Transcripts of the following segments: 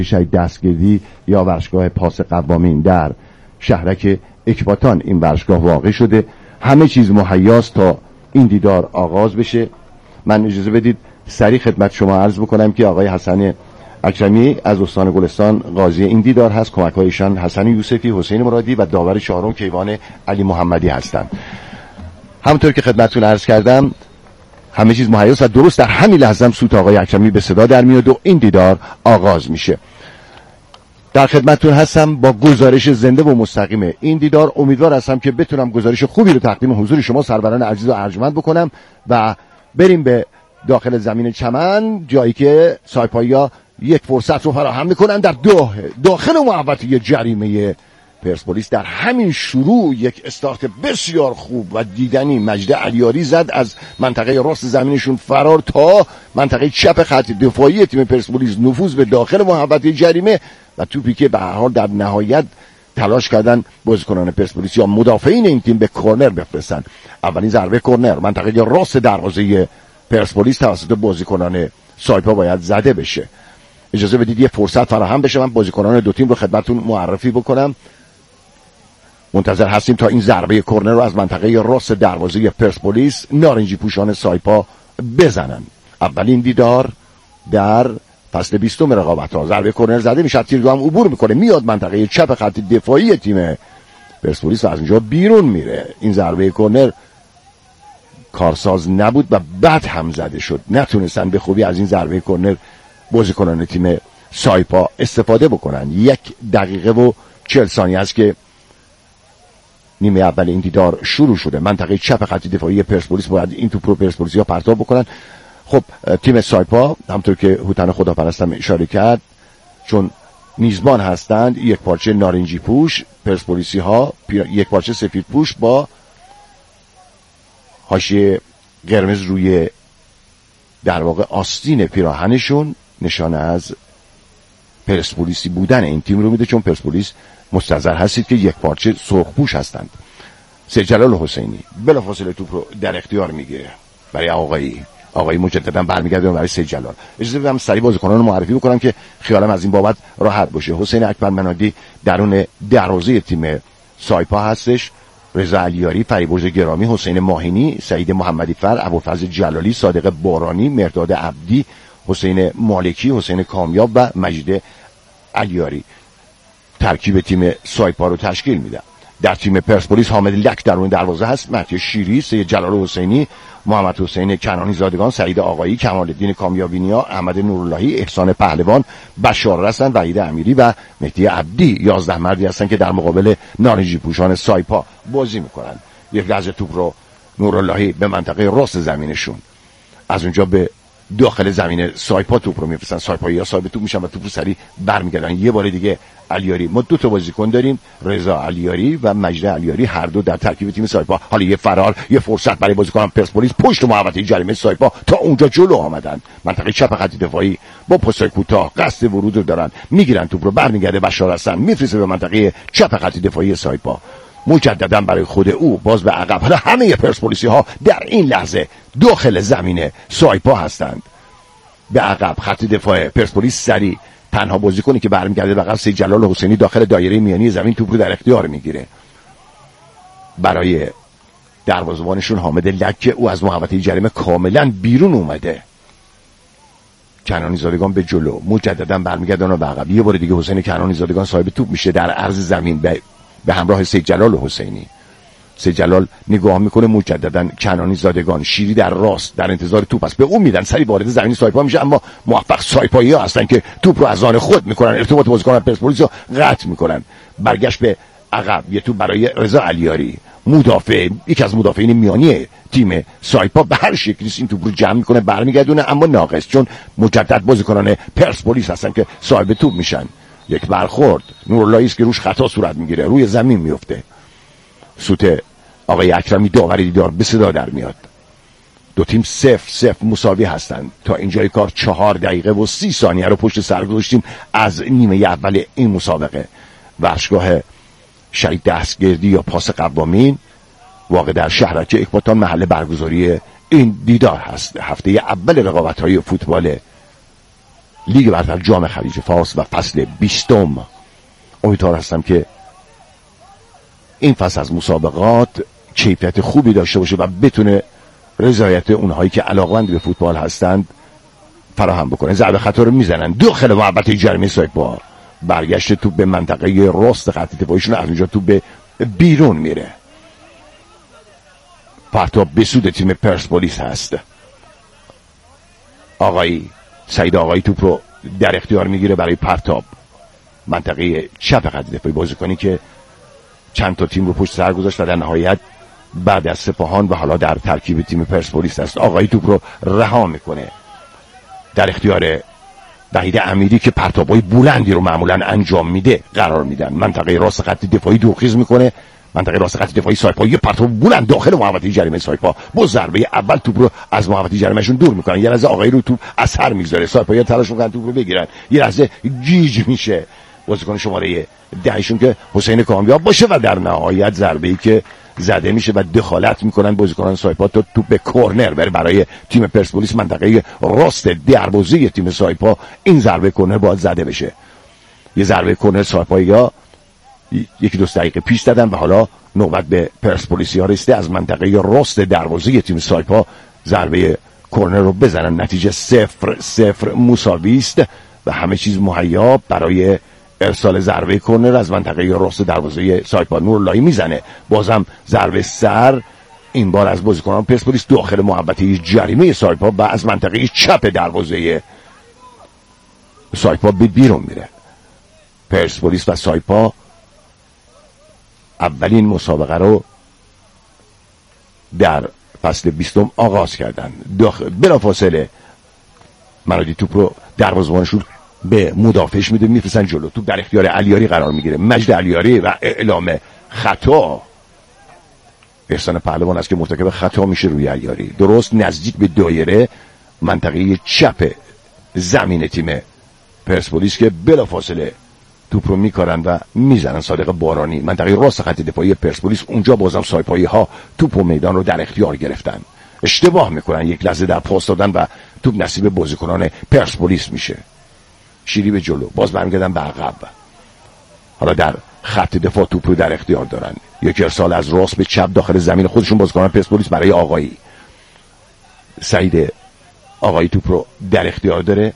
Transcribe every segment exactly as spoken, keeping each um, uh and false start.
شهید دستگردی یا ورزشگاه پاس قوامین در شهرک اکباتان این ورزشگاه واقع شده. همه چیز مهیاست تا این دیدار آغاز بشه. من اجازه بدید سریع خدمت شما عرض بکنم که آقای حسن اکرمی از استان گلستان قاضی این دیدار هست. کمک‌هایشان حسن یوسفی، حسین مرادی و داور چهارم کیوان علی محمدی هستند. همونطور که خدمتتون عرض کردم همه چیز مهیاست و درست در همین لحظه هم صوت آقای اکرمی به صدا در میاد و این دیدار آغاز میشه. در خدمتتون هستم با گزارش زنده و مستقیم این دیدار. امیدوار هستم که بتونم گزارش خوبی رو تقدیم حضور شما سروران عزیز و ارجمند بکنم و بریم به داخل زمین چمن، جایی که سایپایی‌ها یک فرصت رو فراهم میکنن در داخل محوطه جریمه پرسپولیس. در همین شروع یک استارت بسیار خوب و دیدنی مجد علیاری زد از منطقه راست زمینشون فرار تا منطقه چپ خط دفاعی تیم پرسپولیس، نفوذ به داخل محوطه جریمه و توپی که به هر حال در نهایت تلاش کردن بازیکنان پرسپولیس یا مدافعین این تیم به کرنر بفرستن. اولین ضربه کرنر منطقه راست دروازه پرسپولیس توسط بازیکنان سایپا باید زده بشه. اجازه بدید یه فرصت فراهم بشه من بازیکنان دو تیم رو خدمتتون معرفی بکنم. منتظر هستیم تا این ضربه کرنر رو از منطقه راست دروازه پرسپولیس نارنجی پوشان سایپا بزنن. اولین دیدار در فصل بیستم رقابت‌ها. ضربه کرنر زده میشه، تیر هم عبور میکنه میاد منطقه چپ خط دفاعی تیم پرسپولیس و از اونجا بیرون میره. این ضربه کرنر کارساز نبود و بعد هم زده شد. نتونستن به خوبی از این ضربه کرنر بازیکنان تیم سایپا استفاده بکنن. یک دقیقه و چهل ثانیه است که نیمه اول این دیدار شروع شده. منطقه چپ خط دفاعی پرسپولیس باید این توپ رو پرسپولیسیا پرتاب بکنن. خب تیم سایپا همونطور که هوتن خداپرستم اشاره کرد چون میزبان هستند یک پارچه نارنجی پوش، پرسپولیسی ها یک پارچه سفید پوش با حاشیه قرمز روی در واقع آستین پیراهنشون نشانه از پرسپولیسی بودن این تیم رو میده، چون پرسپولیس مستحضر هستید که یک پارچه سرخپوش هستند. سید جلال حسینی بلافاصله توپ رو در اختیار میگیره برای آقایی آقایی مجددا برمیگرده برای سید جلال. اجازه بدم سریع بازیکنان رو معرفی بکنم که خیالم از این بابت راحت باشه. حسین اکبر منادی درون دروازه تیم سایپا هستش. رضا علیاری، فریبرز گرامی، حسین ماهینی، سعید محمدی فر، ابوالفضل جلالی، صادق بارانی، مرداد عبدی، حسین مالکی، حسین کامیاب و مجید علیاری ترکیب تیم سایپا رو تشکیل میدن. در تیم پرسپولیس حامد لک درون دروازه هست، مهدی شیری، سید جلال حسینی، محمد حسین کنانی زادگان، سعید آقایی، کمال الدین کامیابینیا، احمد نوراللهی، احسان پهلوان، بشار رسن، وحید امیری و مهدی عبدی یازده مردی هستن که در مقابل نارنجی پوشان سایپا بازی میکنن. یک لحظه توپ رو نوراللهی به منطقه راست زمینشون، از اونجا به داخل زمین سایپا توپ رو میفرستن. سایپایی‌ها صاحب توپ میشن و توپ رو سریع برمیگردن. یه بار دیگه علیاری، ما دو تا بازیکن داریم، رضا علیاری و مجید علیاری، هر دو در ترکیب تیم سایپا. حالا یه فرار، یه فرصت برای بازیکن پرسپولیس پشت محوطه جریمه سایپا تا اونجا جلو آمدن. منطقه چپ خط دفاعی با پاسای کوتاه قصد ورود رو دارن، میگیرن توپ رو، برمیگرده بشار حسن میفرسته به منطقه چپ خط دفاعی سایپا. مجددا برای خود او باز به عقب. حالا همه پرسپولیسی ها در این لحظه داخل زمین سایپا هستند. به عقب خط دفاع پرسپولیس سری تنها بازیکنی که برمیگرده به عقب سید جلال حسینی داخل دایره میانی زمین توپ رو در اختیار میگیره. برای دروازه‌بانشون حامد لک، او از محوطه جریمه کاملا بیرون اومده. کنانی زادگان به جلو، مجددا برمیگردن به عقب. یه بار دیگه حسین کنانی زادگان صاحب توپ میشه در عرض زمین به به همراه سید جلال حسینی. سید جلال نگاه میکنه، مجددا کنانی زادگان، شیری در راست در انتظار توپ است، به اون میدن، سری وارد زمین سایپا میشه، اما موفق سایپایی‌ها هستن که توپ رو از آن خود میکنن، ارتباط بازیکن پرسپولیس رو قطع میکنن. برگشت به عقب، یه توپ برای رضا علیاری، مدافع، یکی از مدافعین میانی تیم سایپا، به هر شکلی این توپ رو جمع میکنه برمیگردونه، اما ناقص، چون مجدد بازیکنان پرسپولیس هستن که صاحب توپ میشن. یک برخورد نوراللهی است که روش خطا صورت میگیره، روی زمین میفته. سوت آقای اکرمی داوری دیدار به صدا در میاد. دو تیم صفر صفر مساوی هستند. تا اینجای کار چهار دقیقه و سی ثانیه رو پشت سر گذاشتیم از نیمه اول این مسابقه. ورزشگاه شهید دستگردی یا پاس قوامین واقع در شهرک اکباتان محل برگزاری این دیدار هست. هفته اول رقابت‌های فوتبال لیگ برتر جام خلیج فارس و فصل بیستم. امیدوار هستم که این فصل از مسابقات کیفیت خوبی داشته باشه و بتونه رضایت اونهایی که علاقمند به فوتبال هستند فراهم بکنه. ضربه خطا رو میزنن داخل محوطه جریمه سایپا، برگشت توپ به منطقه راست خط دفاعیشون، از اونجا توپ به بیرون میره. پرتاب به سود تیم پرسپولیس هست. آقایی سعید آقایی توپ رو در اختیار میگیره برای پرتاب، منطقه چپ خط دفاعی، بازیکنی که چند تا تیم رو پشت سر گذاشت و در نهایت بعد از سپاهان و حالا در ترکیب تیم پرسپولیس است. آقایی توپ رو رها میکنه در اختیار وحید امیری که پرتابای بلندی رو معمولا انجام میده قرار میدن. منطقه راست خط دفاعی دوخیز میکنه، منطقه راست خط دفاعی سایپا یه پرتاب بلند داخل محوطه جریمه سایپا، با ضربه اول توپ رو از محوطه جریمهشون دور میکنن. یه لحظه آقایی رو توپ اثر میذاره، سایپا تلاش میکنن توپ رو بگیرن، یه لحظه گیج میشه بازیکن شماره دهشون که حسین کامیاب باشه و در نهایت ضربه‌ای که زده میشه و دخالت میکنن بازیکنان سایپا تا توپ به کورنر بره برای تیم پرسپولیس. منطقه راست دروازه تیم سایپا این ضربه کورنر باید زده بشه. یه ضربه کورنر سایپایی‌ها یکی دو دقیقه پیش دادن و حالا نوبت به پرسپولیسیا رسیده از منطقه راست دروازه تیم سایپا ضربه کورنر رو بزنن. نتیجه صفر صفر مساوی است و همه چیز مهیا برای ارسال ضربه کورنر از منطقه راست دروازه سایپا. نوراللهی میزنه، بازم ضربه سر، این بار از بازیکنان پرسپولیس داخل محوطه جریمه سایپا و از منطقه چپ دروازه سایپا به بیرون میره. پرسپولیس و سایپا اولین مسابقه رو در فصل بیستم آغاز کردن. داخل بلافاصله منادی توپ رو دروازه‌بانشون به مدافعش میده، میفرستن جلو. توپ در اختیار علیاری قرار میگیره، مجد علیاری و اعلام خطا. احسان پهلوان است که مرتکب خطا میشه روی علیاری، درست نزدیک به دایره منطقه چپ زمین تیم پرسپولیس که بلافاصله توپ رو میکارن و میزنن. صادق بارانی منطقه راست خط دفاعی پرسپولیس، اونجا بازم سایپایی ها توپ و میدان رو در اختیار گرفتن، اشتباه میکنن یک لحظه در پاس دادن و توپ نصیب بازیکنان پرسپولیس میشه. شیری به جلو، باز برمیگردن به عقب. حالا در خط دفاع توپ رو در اختیار دارن، یک ارسال از راست به چپ داخل زمین خودشون بازیکنان پرسپولیس برای آقایی. سعید آقایی توپ رو در اختیار داره،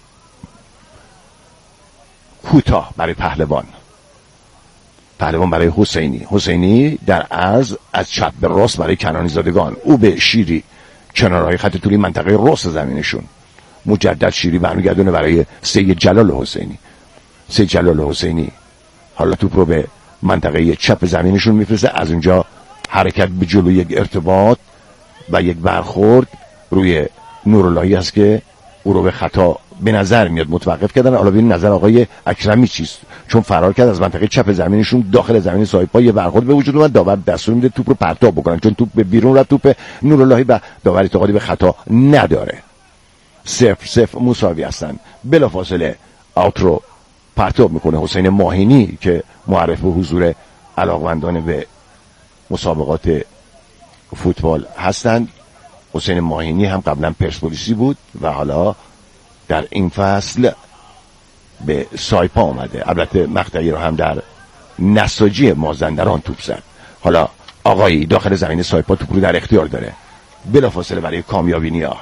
کوتاه برای پهلوان، پهلوان برای حسینی، حسینی در عرض از چپ به راست برای کنانی زادگان، او به شیری کنارهای خط طولی منطقه راست زمینشون. مجدد شیری برمیگردونه برای سید جلال حسینی. سید جلال حسینی حالا توپ رو به منطقه چپ زمینشون میفرسته، از اونجا حرکت به جلو، یک ارتباط و یک برخورد روی نوراللهی است که او رو به خطا به نظر میاد متوقف کردن. حالا ببین نظر آقای اکرمی چیست، چون فرار کرد از منطقه چپ زمینشون داخل زمین سایپا، یه برخورد به وجود اومد، داور دستور میده توپ رو پرتاب بکنن، چون توپ به بیرون رفت، توپ نوراللهی و داور اعتقادی به خطا نداره. صفر صفر مساوی هستن. بلافاصله آوت رو پرتاب میکنه حسین ماهینی که معرف به حضور علاقمندان به مسابقات فوتبال هستند. حسین ماهینی هم قبلا پرسپولیسی بود و حالا در این فصل به سایپا آمده. البته مقطعی رو هم در نساجی مازندران توپ زد. حالا آقایی داخل زمین سایپا توپ رو در اختیار داره، بلافاصله برای کامیابی نیا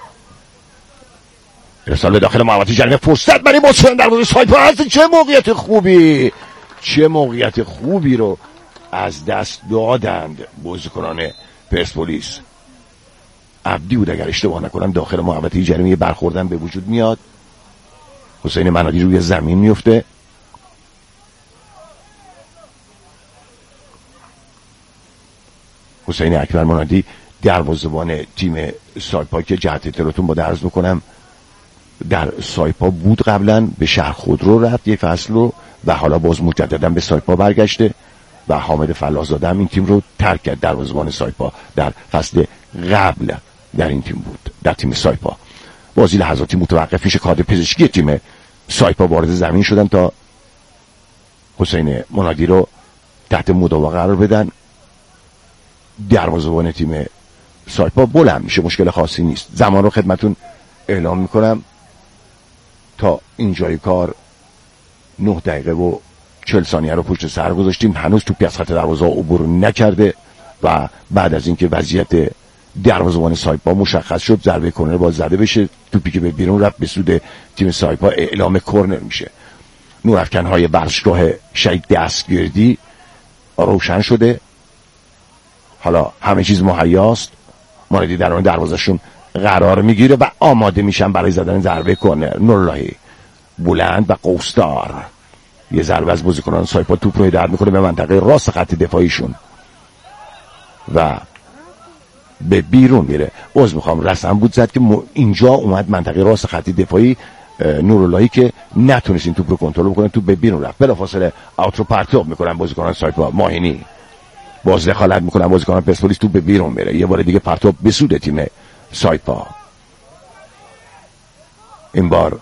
ارسال به داخل محوطه جریمه، فرصت برای بازیکن دروازه سایپا هست. چه موقعیت خوبی، چه موقعیت خوبی رو از دست دادند بازیکنان پرسپولیس. عبدی بود اگر اشتباه نکنم داخل محوطه جریمه برخوردن به وجود میاد. حسین منادی روی زمین میفته، حسین اکبر منادی دروازه‌بان تیم سایپا که جهت اطلاعتون با درز بکنم در سایپا بود قبلا، به شهر خودرو رفت یک فصل رو و حالا باز مجددا به سایپا برگشته و حامد فلاح‌زاده هم این تیم رو ترک کرد. دروازه‌بان سایپا در فصل قبل در این تیم بود، در تیم سایپا. بازی لحظاتی متوقف میشه، کادر پزشکی تیم سایپا وارد زمین شدن تا حسین منادی رو تحت مداوا قرار بدن. دروازه‌بان تیم سایپا بلند میشه، مشکل خاصی نیست. زمان رو خدمتون اعلام میکنم. تا اینجای کار نه دقیقه و چهل ثانیه رو پشت سر گذاشتیم، هنوز توپی از خط دروازه عبور نکرده و بعد از اینکه وضعیت دروازه‌بان سایپا مشخص شد، ضربه کرنر باز زده بشه، توپی که به بیرون رفت به سود تیم سایپا اعلام کرنر میشه. نورافکن‌های ورزشگاه شهید دستگردی روشن شده، حالا همه چیز مهیاست، ماردی درون دروازه‌شون قرار میگیره و آماده میشن برای زدن ضربه کرنر. نوراللهی بلند و قوسدار یه ضربه از بازیکنان سایپا توپ رو هدایت میکنه به منطقه راست خط دفاعیشون و به بیرون میره. عذر میخوام، رسم بود زد که اینجا اومد منطقه راست خط دفاعی نوراللهی که نتونست این توپ رو کنترل بکنه، توپ به بیرون رفت. بلافاصله اوت رو پرتاب میکنن بازیکنان سایپا. ماهینی باز دخالت میکنن بازیکنان پرسپولیس، توپ به بیرون میره. یه بار دیگه پرتاب به سود تیم سایپا. این بار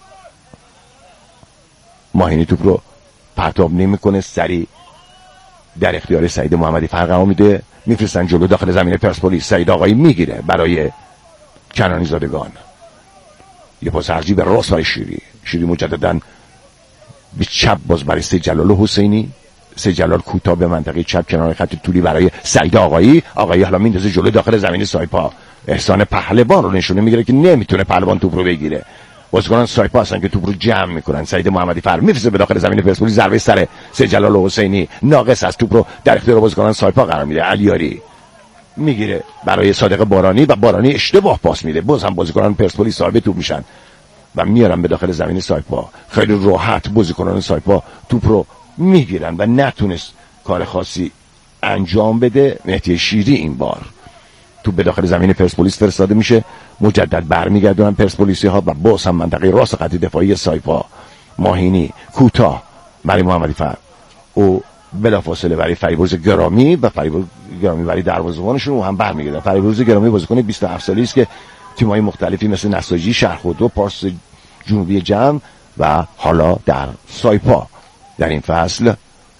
ماهینی توپ رو پرتاب نمیکنه، سری در اختیار سعید محمدی فرقمو میده، میفرستن جلو داخل زمین پرسپولیس. سعید آقایی میگیره برای کنانی زادگان، یه پاس عرضی به راست برای شیری. شیری مجدداً به چپ باز برای سید جلال حسینی. سید جلال کوتاه به منطقه چپ کنار خط طولی برای سعید آقایی. آقایی حالا میندازه جلو داخل زمین سایپا. احسان پهلوان رو نشونه میگیره که نمیتونه پهلوان توپ رو بگیره. بازیکنان سایپا هستن که توپ رو جمع میکنن. سعید محمدی فر میفرسته به داخل زمین پرسپولیس، ضربه سر سید جلال حسینی ناقص از توپ رو در اختیار بازیکنان سایپا قرار میده. علیاری میگیره برای صادق بارانی و بارانی اشتباه پاس میده. باز هم بازیکنان پرسپولیس صاحب توپ میشن و میارن به داخل زمین سایپا. خیلی راحت بازیکنان سایپا توپ رو میگیرن و نتونست کار خاصی انجام بده. مهدی شیری این بار توپ به داخل زمین پرسپولیس فرستاده میشه، مجدد برمیگردونن پرسپولیسی ها و باز هم منطقه راست خط دفاعی سایپا. ماهینی کوتاه برای محمدی فر، او بلافاصله برای فریبرز گرامی و فریبرز گرامی برای دروازه‌بانشون هم برمیگردن. فریبرز گرامی بازیکن بیست و هفت سالی است که تیم‌های مختلفی مثل نساجی، شهرخودرو، پارس جنوبی جمع و حالا در سایپا در این فصل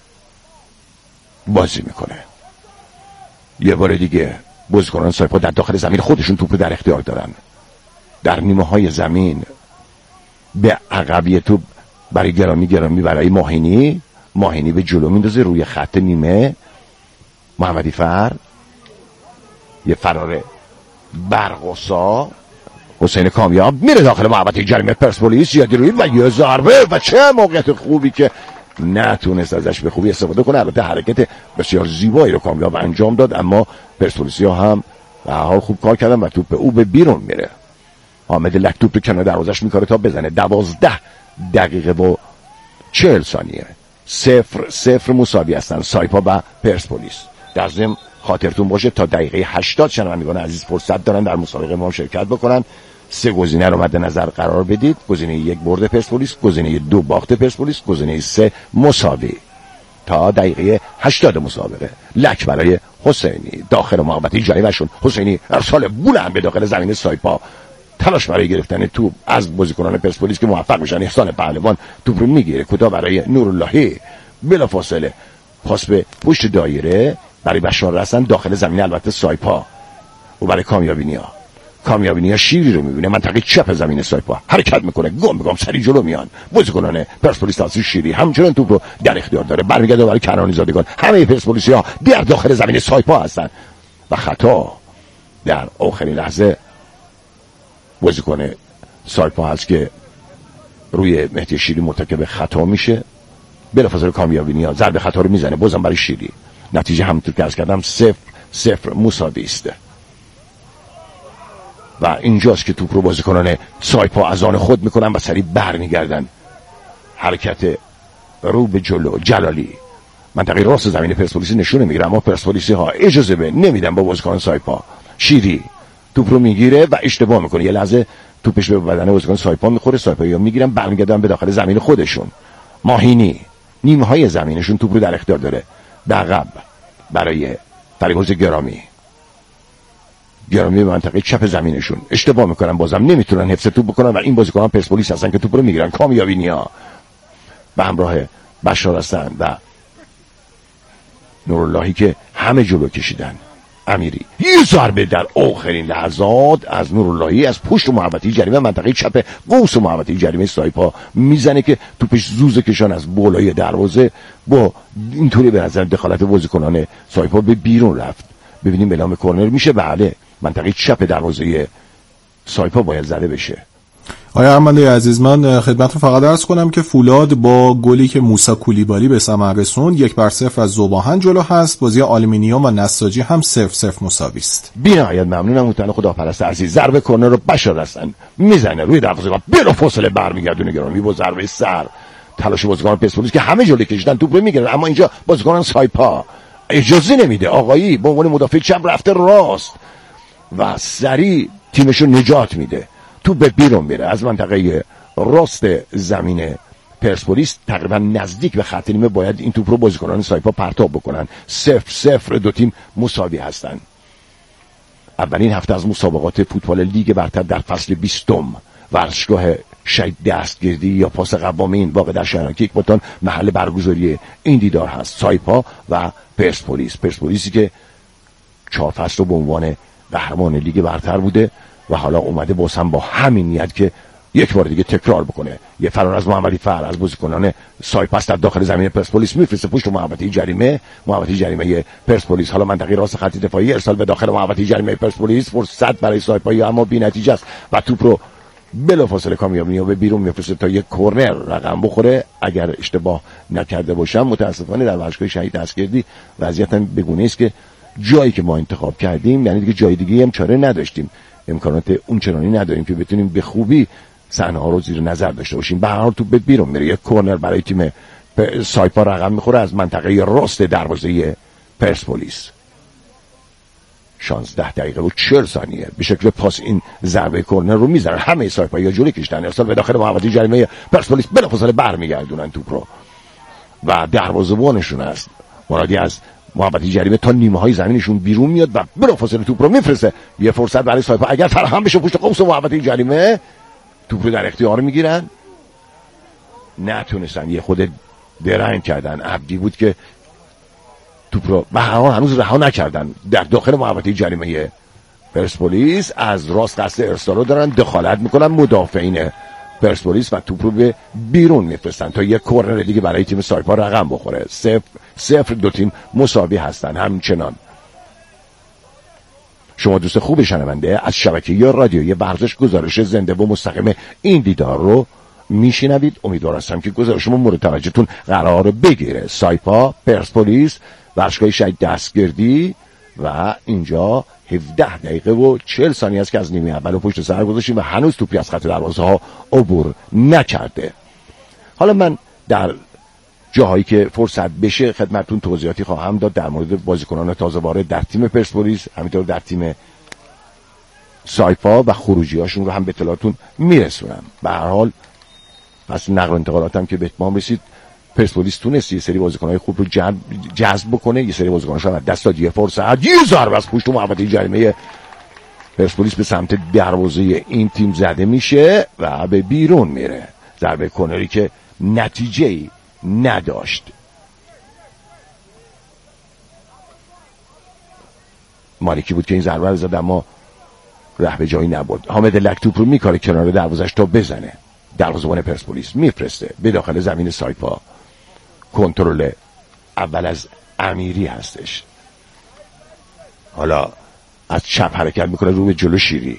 بازی میکنه. یه بار دیگه بازیکنان سایپا در داخل زمین خودشون توپ در اختیار دارن. در نیمه های زمین به عقبی توپ برای گرامی گرامی برای ماهینی. ماهینی به جلو میندازه روی خط نیمه. محمدی فر یه فرار برقصا. حسین کامیاب میره داخل محوطه جریمه پرسپولیس، یادی روی و یه ضربه و چه موقعیت خوبی که نتونست ازش به خوبی استفاده کنه. البته حرکت بسیار زیبایی رو کامیاب انجام داد، اما پرسپولیسی ها هم به هر حال خوب کار کردن و توپ او به بیرون میره. حامد لک توپ رو کنار دروازش میکاره تا بزنه. دوازده دقیقه و چهل ثانیه صفر صفر مساوی هستن سایپا و پرسپولیس. در ضمن خاطرتون باشه تا دقیقه هشتاد شنوندگان عزیز فرصت دارن در مسابقه ما شرکت بکنن. سه گزینه رو مد نظر قرار بدید: گزینه یک برد پرسپولیس، گزینه دو باخت پرسپولیس، گزینه سه مساوی. تا دقیقه هشتاد مسابقه لک برای حسینی داخل محوطه جریمه‌شون. حسینی ارسال بلند به داخل زمین سایپا، تلاش برای گرفتن توپ از بازیکنان پرسپولیس که موفق میشن. احسان پهلوان توپ رو میگیره کوتاه برای نوراللهی، بلافاصله پاس به پشت دایره برای بشار رسن داخل زمین البته سایپا و برای کامیابی نیا. کامیابی نیا شیری رو میبینه منطقه چپ زمین سایپا، حرکت میکنه، گم بگم سری جلو میان بازیکنان پرسپولیس. تاثیر شیری همچنان توپ رو در اختیار داره، برمیگرده برای کنانی زادگان. همه پرسپولیسی ها در داخل زمین سایپا هستن و خطا در آخرین لحظه بازیکن سایپا هست که روی مهدی شیری مرتکب خطا میشه. بلافاصله کامیابی نیا ضربه خطا رو میزنه، بازم برای شیری. نتیجه همونطور که عرض کردم صفر صفر مساوی است و اینجاست که توپ رو بازیکنان سایپا از آن خود میکنن و سریع برمیگردن. حرکت رو به جلو جلالی منطقه راست زمین پرسپولیس نشونه میگیره، اما پرسپولیسی ها اجازه به نمیدن با بازیکن سایپا. شیری توپ رو میگیره و اشتباه میکنه، یه لحظه توپش به بدن بازیکن سایپا میخوره، سایپایی‌ها میگیرن برمیگردن به داخل زمین خودشون. ماهینی نیمه های زمینشون توپ رو در اختیار داره، به عقب برای فریبرز گرامی. گرامی به منطقه چپ زمینشون اشتباه میکنن، بازم نمیتونن حفظ توپ بکنن و این بازیکنان پرسپولیس هستن که توپ رو میگیرن. کامیابی نیا به همراه بشار هستن و نوراللهی که همه جلو کشیدن. امیری یه ضربه در آخرین لحظات از نوراللهی از پشت محوطه جریمه منطقه چپ قوس محوطه جریمه سایپا میزنه که توپش زوزه کشان از بالای دروازه با اینطوری به نظر دخالت بازیکنان سایپا به بیرون رفت. ببینیم اعلام کرنر میشه. بله منطقه چپ دروازه سایپا باید زده بشه. آیا ارمنده عزیز، من خدمتتون فقط عرض کنم که فولاد با گلی که موسی کولیبالی به ثمر رسوند یک بر صفر از ذوباهن جلو هست. بازی آلومینیوم و نساجی هم صفر صفر مساوی است. بی‌نهایت ممنونم متن خداپرست عزیز. ضربه کرنر رو بشار هستن میزنه روی دروازه‌بان، بلا فاصله برمیگردونه گرامی با ضربه سر. تلاش بازیکنان پرسپولیس که همه جلوی کشیدن توپ رو میگیرن، اما اینجا بازیکنان سایپا اجازه نمیده. آقایی به عنوان مدافع چپ رفته راست و سریع تیمشو نجات میده. تو به بیرون میره از منطقه راست زمین پرسپولیس، تقریبا نزدیک به خط نیمه. باید این توپ رو بازیکنان سایپا پرتاب بکنن. صفر صفر دو تیم مساوی هستن. اولین هفته از مسابقات فوتبال لیگ برتر در فصل بیستم ورزشگاه شهید دستگردی یا پاس قوامین واقع در شهرک اکباتان محل برگزاری این دیدار هست. سایپا و پرسپولیس. پرسپولیسی که چهار فصل رو به عنوان قهرمان لیگ برتر بوده و حالا اومده باز هم با همین نیت که یک بار دیگه تکرار بکنه. یه فرار از محمدی فر از بازیکنان سایپاس در داخل زمین پرسپولیس میفرسته پشت محوطه جریمه. محوطه جریمه پرسپولیس حالا منطقه راست خط دفاعی ارسال به داخل محوطه جریمه پرسپولیس. فرصت برای سایپا اما بی‌نتیجه است و توپ رو بلافاصله کامیابی به بیرون میفرسته تا یک کرنر رقم بخوره. اگر اشتباه نکرده باشم متاسفانه در ورزشگاه شهید دستگردی وضعیت هم بگونه است که جایی که ما انتخاب کردیم یعنی دیگه جای دیگه هم چاره نداشتیم، امکانات اونچنانی نداریم که بتونیم به خوبی صحنه ها رو زیر نظر داشته باشیم. به هر حال توپ به بیرون میره. یک کرنر برای تیم سایپا رقم میخوره از منطقه راست دروازه پرسپولیس. شانزده دقیقه و چهل ثانیه به شکل پاس این ضربه کرنر رو میزنن. همه سایپا یا جلوی کشیدن ارسال به داخل محوطه جریمه پرسپولیس، بلافاصله برمیگردونن توپ رو و دروازه‌بانشون است مرادی از محوطه جریمه تا نیمه های زمینشون بیرون میاد و بلافاصله توپ رو میفرسته. یه فرصت برای سایپا اگر فراهم بشه پشت قوس محوطه جریمه توپ رو در اختیار میگیرن. نتونستن، یه خود درنگ کردن. عبدی بود که توپ رو به هر حال هنوز رها نکردن. در داخل محوطه جریمه پرسپولیس از راست قصد ارسال رو دارن، دخالت میکنن مدافعین پرسپولیس و توپ رو به بیرون میفرستن تا یک کرنر دیگه برای تیم سایپا رقم بخوره. صفر صفر دو تیم مساوی هستن. همچنان شما دوست خوب شنونده از شبکه یا رادیوی ورزش گزارش زنده و مستقیم این دیدار رو میشنوید. امیدوار هستم که گزارش شما مورد توجهتون قرار بگیره. سایپا پرسپولیس ورزشگاه شهید دستگردی و اینجا هفده دقیقه و چهل ثانیه است که از نیمه اول پشت سر گذاشتیم و هنوز توپی از خط دروازه ها عبور نکرده. حالا من در جاهایی که فرصت بشه خدمتتون توضیحاتی خواهم داد در مورد بازیکنان تازه وارد در تیم پرسپولیس، همینطور در تیم سایپا و خروجیاشون رو هم به اطلاعاتون میرسونم. به هر حال پس نقل و انتقالاتم که به اتمام رسید، پرسپولیس تونست یه سری بازیکن‌های خوب رو جذب بکنه، یه سری بازیکن‌هاش رو دست داد. یه فرصت، یه ضربه از پشت محوطه جریمه پرسپولیس به سمت دروازه این تیم زده میشه و به بیرون میره. ضربه کرنری که نتیجه‌ای نداشت. مالکی بود که این ضربه رو زد اما ره به جایی نبرد. حامد لک توپ رو میکاره کنار دروازش تا بزنه. دروازه‌بان پرسپولیس میفرسته به داخل زمین سایپا. کنترل اول از امیری هستش. حالا از چپ حرکت میکنه رو به جلو شیری.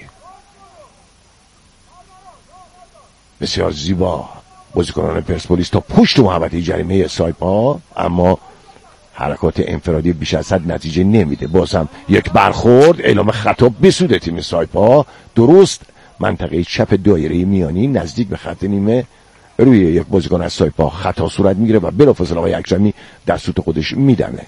بسیار زیبا بازیکنان پرسپولیس تا پشت محوطه جریمه سایپا، اما حرکات انفرادی بیش از حد نتیجه نمیده. باز هم یک برخورد، اعلام خطا به سود تیم سایپا. درست منطقه چپ دایره میانی نزدیک به خط نیمه روی یک بازیکن از سایپا خطا صورت میگیره و بلافاصله آقای اکرمی در سوت خودش میدمه.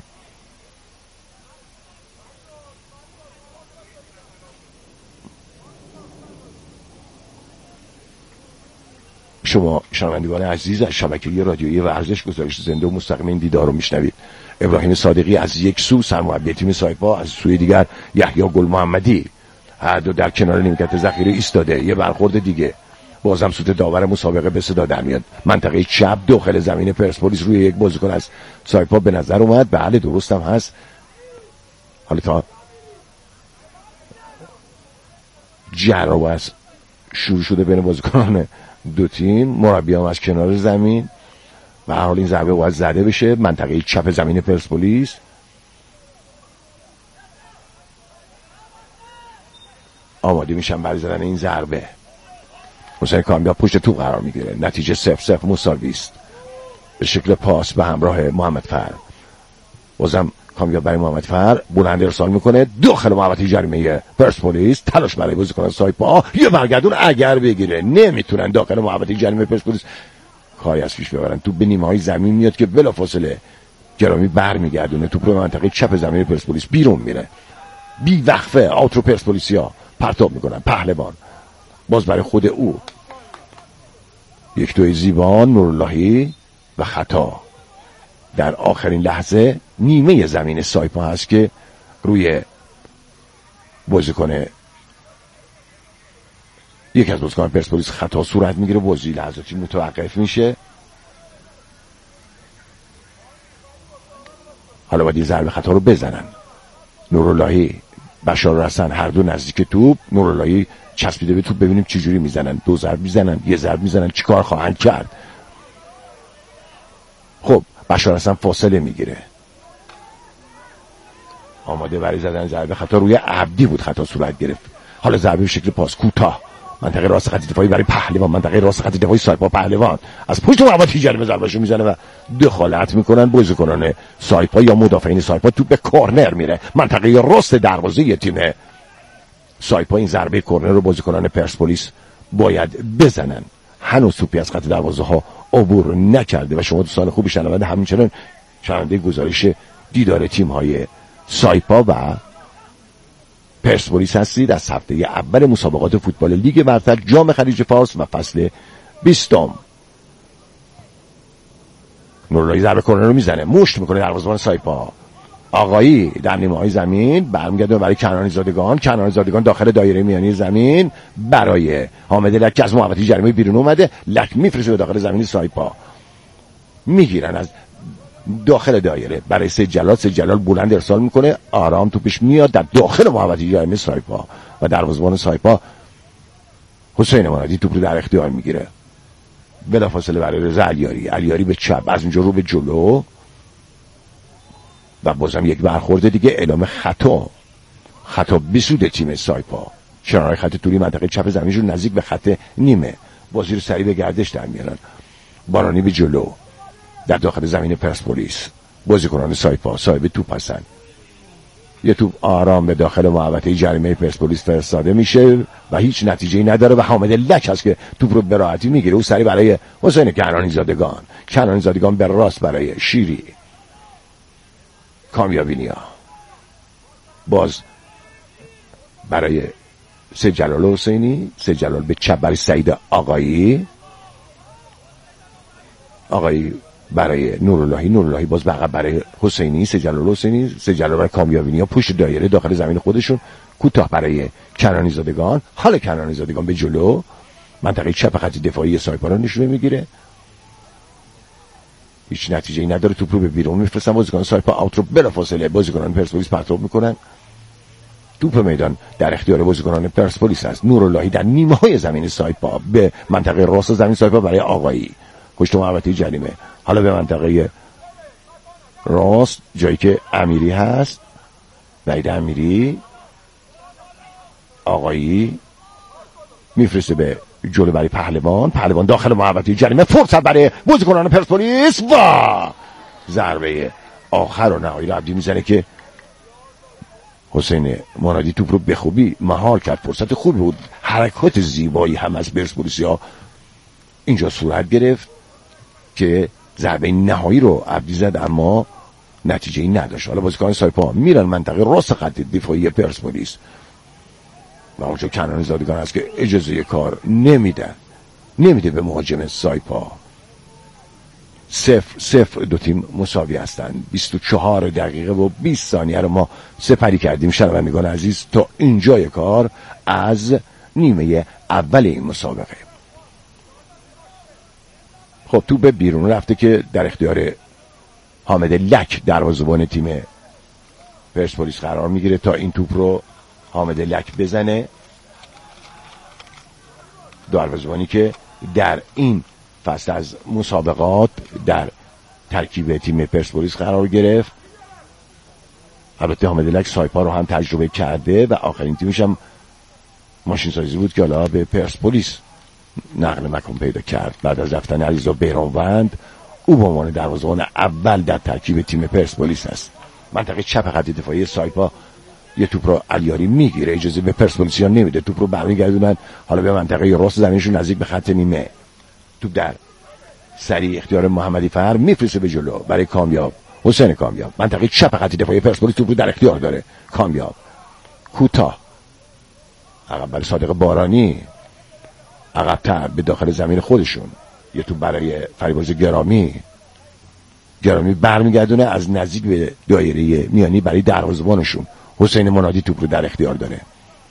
شما شنوندگان عزیز از شبکه رادیویی ورزش گزارش زنده و مستقیم این دیدار رو میشنوید. ابراهیم صادقی از یک سو سرمربی تیم سایپا، از سوی دیگر یحیی گل محمدی، هر دو در کنار نیمکت ذخیره ایستاده. یه برخورد دیگه، بازم سوت داور مسابقه به صدا در میاد. منطقه چپ داخل زمین پرسپولیس روی یک بازیکن از سایپا به نظر اومد. بله درستم هست. حالا تا جراوز شروع شده بین بازیکنان دو تیم، مربی هم از کنار زمین و هر حال این ضربه باید زده بشه منطقه چپ زمین پرسپولیس. آماده میشن برای زدن این ضربه. حسین کامیاب پشت توپ قرار میگیره. نتیجه صفر صفر مساوی است به شکل پاس به همراه محمد فر. بازم کامیاب برای محمد فر بلند ارسال میکنه داخل محوطه جریمه پرسپولیس. تلاش برای بازیکن سایپا یه برگردون اگر بگیره، نمیتونن داخل محوطه جریمه پرسپولیس کاری از پیش ببرن. توپ به نیمه های زمین میاد که بلافاصله گرامی برمیگردونه توپ رو به منطقه چپ زمین پرسپولیس بیرون میره. بی وقفه آوترو پرسپولیسیا پرتاب میکنن. پهلوان باز برای خود او یک دوی زیبان نوراللهی و خطا در آخرین لحظه نیمه زمین سایپا هست که روی بازیکن یک از بازیکن پرسپولیس خطا صورت میگیره. بازی لحظاتی متوقف میشه. حالا باید این ضربه خطا رو بزنن. نوراللهی بشار حسن هر دو نزدیک توپ. نوراللهی چسبیده به توپ. ببینیم چه جوری میزنن. دو ضرب میزنن، یه ضرب میزنن، چیکار خواهند کرد؟ خب بشار حسن فاصله میگیره. آماده برای زدن ضربه خطا روی عبدی بود. خطا صورت گرفت. حالا ضربه به شکل پاس کوتاه منطقه راست خط دفاعی برای پهلوان. منطقه راست خط دفاعی سایپا. پهلوان از پشت محوطه جریمه ضربهشو میزنه و دخالت میکنن بازیکنان سایپا یا مدافعین سایپا. توپ به کورنر میره. منطقه راست دروازه تیم سایپا. این ضربه کورنر رو بازیکنان پرسپولیس باید بزنن. هنوز توپی از خط دروازه ها عبور نکرده و شما دوستان خوبی شنونده همچنان شنونده گزارش دیدار تیم های سایپا و پرسپولیس هستید از هفته اول مسابقات فوتبال لیگ برتر جام خلیج فارس و فصل بیستم. نوراللهی ضربه کورنر رو میزنه. مشت میکنه دروازه‌بان سایپا. آقایی در نیمه های زمین برمیگرده برای کنانی زادگان. کنانی زادگان داخل دایره میانی زمین برای حامد لک که از محوطه جریمه بیرون اومده. لک میفرسته به داخل زمین سایپا. میگیرن از داخل دایره برای سید جلال. سید جلال بلند ارسال میکنه. آرام توپش میاد در داخل محوطه جریمه سایپا و دروازه‌بان سایپا حسین منادی توپ رو در اختیار میگیره. بلافاصله برای رضا علیاری. علیاری به چپ از اونجا رو به جلو و بازم یک برخورد دیگه اعلام خطا. خطا بسود تیم سایپا. شنارهای خط طولی منطقه چپ زمینشون نزدیک به خط نیمه. بازی رو سریع به گردش در میارن. بارانی به جلو در داخل زمین پرسپولیس. بازیکنان سایپا صاحب توپ هستن. یه توپ آرام به داخل محوطه جریمه پرسپولیس فرستاده میشه و هیچ نتیجه‌ای نداره و حامد لک هست که توپ رو به راحتی میگیره. او سریع برای حسین کنانی زادگان. کنانی زادگان به راست برای شیری. کامیابینیا باز برای سید جلال حسینی. سید جلال به چپ برای سعید آقایی. آقایی برای نوراللهی. نوراللهی باز بقیه برای حسینی. سید جلال حسینی. سید جلال برای کامیابینیا پشت دایره داخل زمین خودشون. کوتاه برای کنانی زادگان. حالا کنانی زادگان به جلو منطقه چپ خط دفاعی سایپا رو نشونه میگیره. هیچ نتیجه‌ای نداره. توپ رو به بیرون میفرستن. بازیکن سایپا آوت رو بلافاصله بازیکنان پرسپولیس پرتاب میکنن. توپ میدان در اختیار بازیکنان پرسپولیس است. نوراللهی در نیمه‌های زمین سایپا به منطقه راست زمین سایپا برای آقایی. پشت محوطه جریمه. حالا به منطقه راست جایی که امیری هست. وحید امیری. آقایی میفرسته به جلو برای پهلوان. پهلوان داخل محوطه جریمه. فرصت برای بازیکنان پرسپولیس و ضربه آخر و نهایی رو عبدی میزنه که حسین منادی توپ رو به خوبی مهار کرد. فرصت خوبی بود. حرکات زیبایی هم از پرسپولیسیا اینجا صورت گرفت که ضربه نهایی رو عبدی زد اما نتیجه‌ای نداشت. حالا بازیکن سایپا میرن منطقه راست خط دفاعی پرسپولیس و اونجا کنانی زادگان هست که اجازه کار نمیدن. نمیده به مهاجم سایپا. صفر صفر دو تیم مساوی هستن. بیست و چهار دقیقه و بیست ثانیه رو ما سپری کردیم شنوندگان عزیز تا اینجای کار از نیمه اول این مسابقه. خب توپ به بیرون رفته که در اختیار حامد لک دروازه‌بان تیم پرسپولیس قرار میگیره تا این توپ رو حامد لک بزنه. دروازه‌بانی که در این فصل از مسابقات در ترکیب تیم پرسپولیس قرار گرفت. البته حامد لک سایپا رو هم تجربه کرده و آخرین تیمش هم ماشین سازی بود که حالا به پرسپولیس نقل مکان پیدا کرد بعد از رفتن علیرضا بیرانوند. او به عنوان دروازه‌بان اول در ترکیب تیم پرسپولیس است. منطقه چپ خط دفاعی سایپا یه توپ رو علیاری میگیره، اجازه به پرسپولیسیان نمیده، توپ رو برمیگردونن حالا به منطقه راست زمینشون نزدیک به خط نیمه. توپ در سریع اختیار محمدی فر میفرسته به جلو برای کامیاب. حسین کامیاب منطقه چپ خط دفاعی پرسپولیس توپ رو در اختیار داره. کامیاب کوتاه عقب برای صادق بارانی، عقب‌تر به داخل زمین خودشون. یه توپ برای فریبرز گرامی. گرامی برمیگردونه از نزدیک به دایره میانی برای دروازه‌بانشون. حسین منادی توپ رو در اختیار داره.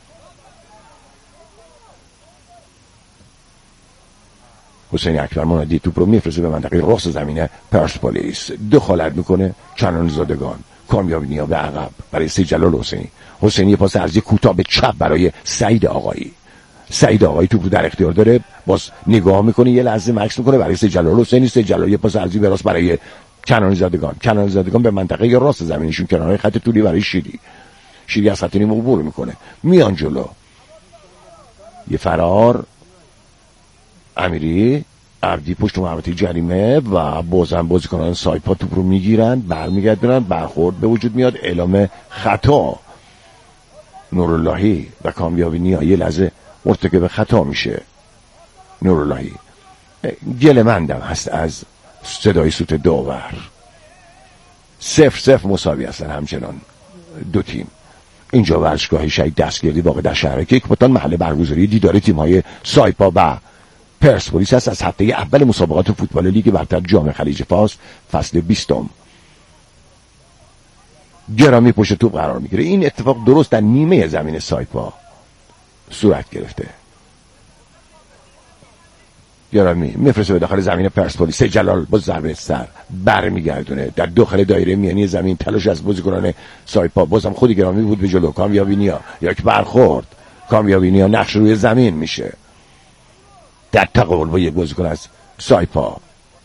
حسین اکبر منادی توپ رو میفرسته به منطقه راست زمینه پرسپولیس. دخالت میکنه کنان زادگان. کامیاب نیا به عقب برای سید جلال حسینی. حسینی پاس عرضی کوتاه به چپ برای سعید آقایی. سعید آقایی توپ رو در اختیار داره، باز نگاه میکنه، یه لحظه مکس میکنه برای سید جلال حسینی. سید جلال یه پاس عرضی به راست برای کنان زادگان. کنان زادگان به منطقه راست زمینشون کنارهای خط طولی برای شیری. شیری از خط نیمه عبور میکنه، میان جلو. یه فرار امیری عبدی پشت محوطه جریمه و بازم بازیکنان سایپا توپ رو میگیرن، برمیگردونن، برخورد به وجود میاد، اعلام خطا. نوراللهی و کامیابی نیا یه لحظه مرتکب خطا میشه. نوراللهی گلمندم هست از صدای سوت داور. صفر صفر مساوی هستن همچنان دو تیم. اینجا ورزشگاه شهید دستگردی واقع در شهر کیکمتان محل برگزاری دیدار تیم‌های سایپا و پرسپولیس است از هفته اول مسابقات فوتبال لیگ برتر جام خلیج فارس فصل بیستم. گرامی پشت توپ قرار میگیره. این اتفاق درست در نیمه زمین سایپا صورت گرفته. گرامی میفرسته به داخل زمین پرسپولیس. جلال با ضربه سر برمیگردونه در داخل دایره میانی زمین. تلاش از بازیکنان سایپا، بازم خود گرامی بود به جلو. کامیابی نیا یک برخورد. کامیابی نیا نقش روی زمین میشه در تقابل با یک بازیکن از سایپا.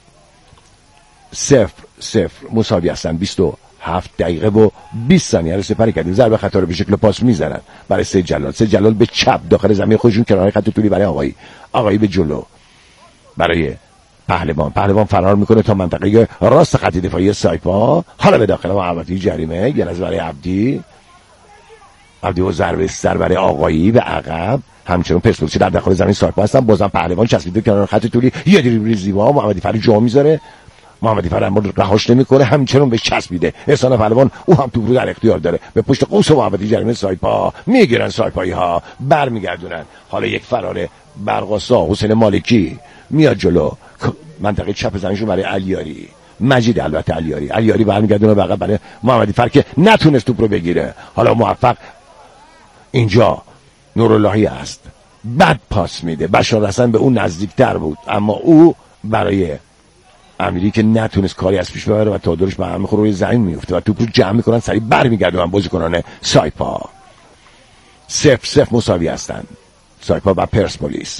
صفر صفر مساوی هستن. بیست و هفت دقیقه و بیست ثانیه رو سپری کردیم. ضربه خطا رو به شکل پاس میزنن برای سید جلال. سید جلال به چپ داخل زمین خودشون کنار خط طولی برای آقایی. آقایی به جلو برای پهلوان. پهلوان فرار میکنه تا منطقه راست خط دفاعی سایپا. حالا به داخل محوطه جریمه یه نظر برای عبدی. عبدی و ضربه سر برای آقایی به عقب. همچنان پرسپولیس در داخل زمین سایپا هستن. بازم پهلوان چسبیده کنار خط طولی. یه دریبل زیبا محمدی فری جا میذاره. محمدی فر اما رهاش نمیکنه، همچنان به چسبیده. احسان پهلوان او هم توپ رو در اختیار داره. به پشت قوس محوطه جریمه سایپا میگیرن سایپایی ها، برمیگردونن. حالا یک فرار برقاسا. حسین مالکی میاد جلو منطقه چپ زمینشون برای علیاری. مجید البته علیاری. علیاری برمیگردونه به عقب برای محمدی فر که نتونست توپ رو بگیره. حالا موفق اینجا نوراللهی است. بد پاس میده. بشار حسن به اون نزدیکتر بود اما او برای امیری که نتونست کاری از پیش ببره و تا دورش به هم میخوره روی زمین میفته و توپ رو جمع میکنن، سریع برمیگردونن بازیکنان سایپا. صفر صفر مساوی هستن سایپا و پرسپولیس.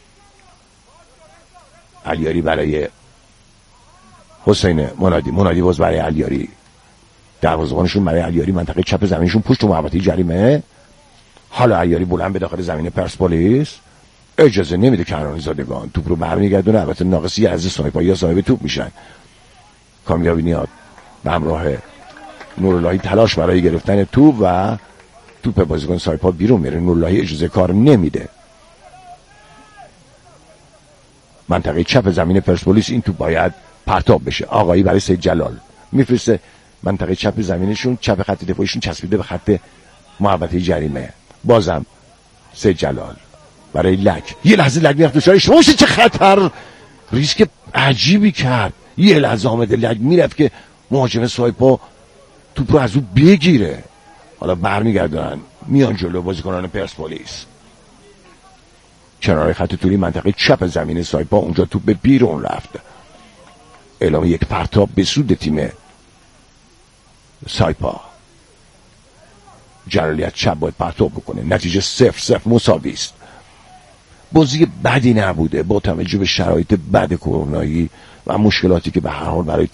علیاری برای حسین منادی. منادی باز برای علیاری. دروازه‌بانشون برای علیاری منطقه چپ زمینشون پشت محوطه جریمه. حالا علیاری بلند به داخل زمین پرسپولیس. اجازه نمیده کنانی زادگان توپ رو برمیگردونه. البته ناقصی از سایپا یا صاحب توپ میشن. کامیابی نیاد به همراه نوراللهی تلاش برای گرفتن توپ و توپ بازیکن سایپا بیرون میره. نوراللهی اجازه کار نمیده. منطقه چپ زمین پرسپولیس این توپ باید پرتاب بشه. آقایی برای سید جلال میفرسته منطقه چپ زمینشون، چپ خط دفاعیشون چسبیده به خط محوطه جریمه. بازم سید جلال برای لک. یه لحظه لک میرفت دچار اشتباه میشه. چه خطر، ریسک عجیبی کرد. یه لحظه آمده لک میرفت که مهاجم سایپا توپ رو از او بگیره. حالا برمیگردن میان جلو بازیکنان پرسپولیس. کنار خط طولی منطقه چپ زمین سایپا. اونجا توپ به بیرون رفت. اعلام یک پرتاب به سود تیم سایپا. جلالی از چپ باید پرتاب بکنه. نتیجه صفر صفر مساوی است. بازی بدی نبوده با توجه به شرایط بد کرونایی و مشکلاتی که به هر حال برای